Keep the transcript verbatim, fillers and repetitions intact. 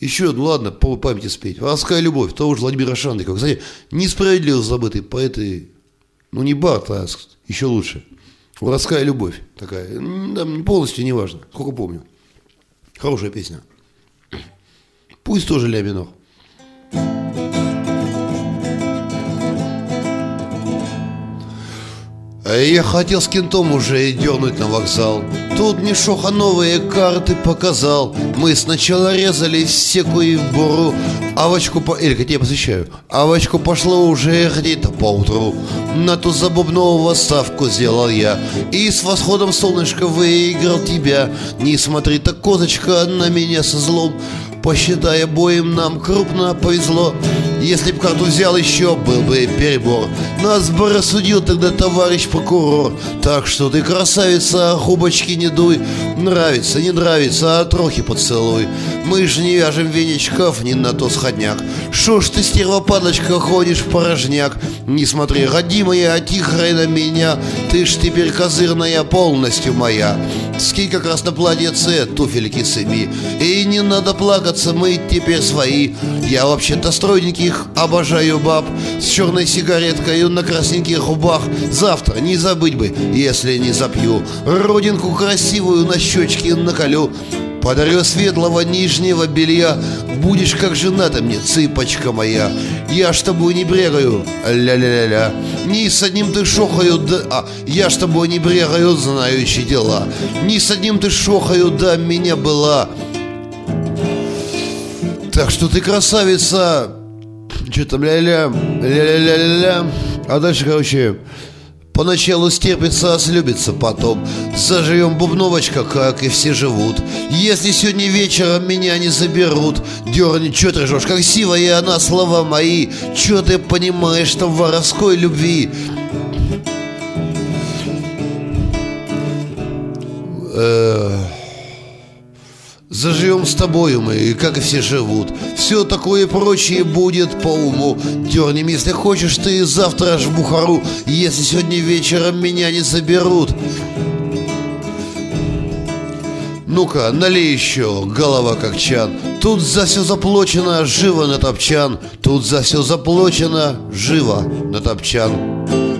Еще, ну ладно, по памяти спеть. «Воровская любовь» того же Владимира Шандрикова. Кстати, несправедливо забытый поэт и... Ну, не Барт, а еще лучше. «Воровская любовь» такая. Да, полностью не важно, сколько помню. Хорошая песня. Пусть тоже ля минор. Я хотел с кентом уже дернуть на вокзал. Тут мне Шоха новые карты показал. Мы сначала резали секу и буру. Авочку по... Элька, я тебе посвящаю. Авочку пошло уже где-то поутру. На ту забубнового ставку сделал я. И с восходом солнышка выиграл тебя. Не смотри так, козочка, на меня со злом. Посчитай, обоим нам крупно повезло. Если б карту взял еще, был бы перебор. Нас бы рассудил тогда товарищ прокурор. Так что ты, красавица, губочки не дуй. Нравится, не нравится, а трохи поцелуй. Мы ж не вяжем веничков, не на то сходняк. Шо ж ты, стерва падлочка, ходишь в порожняк? Не смотри, родимая, тихая на меня. Ты ж теперь козырная полностью моя. Скинь как раз на платьице туфельки сыми. И не надо плакаться, мы теперь свои. Я вообще-то стройненьких обожаю баб с черной сигареткой на красненьких губах. Завтра не забыть бы, если не запью. Родинку красивую на щечке наколю. Подарю светлого нижнего белья. Будешь как жена ты мне, цыпочка моя. Я ж тобой не брегаю, ля-ля-ля-ля. Ни с одним ты шохаю, да... А, я ж тобой не брегаю, знающие дела. Ни с одним ты шохаю, да меня была. Так что ты, красавица. Че там, ля-ля, ля-ля-ля-ля. А дальше, короче... Поначалу стерпится, а слюбится потом. Заживем, бубновочка, как и все живут. Если сегодня вечером меня не заберут, дерни, чё ты ржёшь, как сивая она, слова мои. Чё ты понимаешь там в воровской любви? Э-э- Заживем с тобою мы, как и все живут. Все такое прочее будет по уму. Дернем, если хочешь, ты завтра аж в Бухару, если сегодня вечером меня не заберут. Ну-ка, налей еще, голова как чан. Тут за все заплачено, живо на топчан. Тут за все заплачено, живо на топчан.